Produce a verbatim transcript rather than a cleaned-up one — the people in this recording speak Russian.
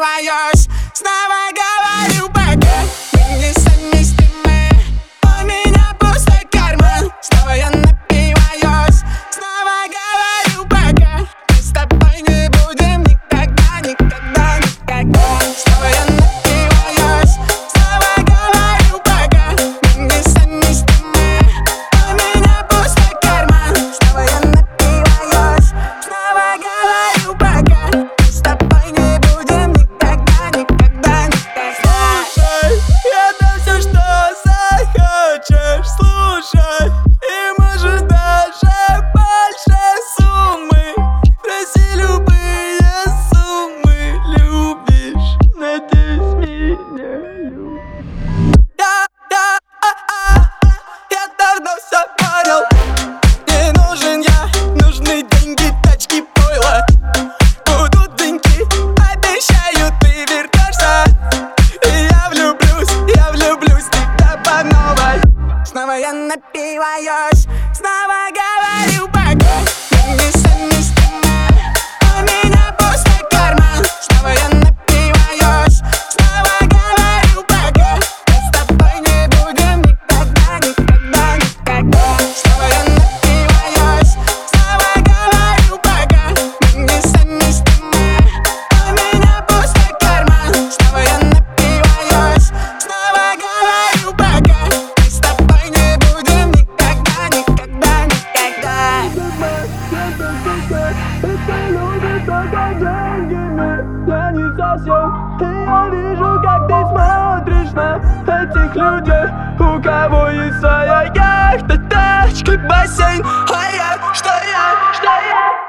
напиваюсь. Снова говорю пока, мы несовместимы. У меня пустой карман, снова я напиваюсь. Снова говорю пока, мы с тобой не будем никогда, никогда, никогда. Снова я напиваюсь. Снова говорю пока, мы несовместимы. У меня пустой карман, снова я напиваюсь. Снова говорю пока, мы с тобой не будем никогда, никогда, никогда. Слушай, я дам все, что захочешь, слушай. И может даже больше суммы. Проси любые суммы, любишь, надеюсь, меня любишь. Я, я, а, а, я давно все понял. Не нужен я, нужны деньги, тачки, пойло. Будут деньги, обещаю, ты вернешься. И я влюблюсь, я влюблюсь в тебя по новой. Снова я напиваюсь. Снова говорю пока, мы несовместимы. У меня пустой карман, снова я напиваюсь. Снова говорю пока, мы с тобой не будем никогда, никогда, никогда. Снова я напиваюсь. Снова говорю пока, мы несовместимы. У меня пустой карман, снова я напиваюсь. Снова говорю пока, мы с тобой не будем никогда, никогда, никогда. Это любит только деньгами, я не совсем. И я вижу, как ты смотришь на этих людей, у кого есть своя яхта, тачка, бассейн. А я, что я, что я?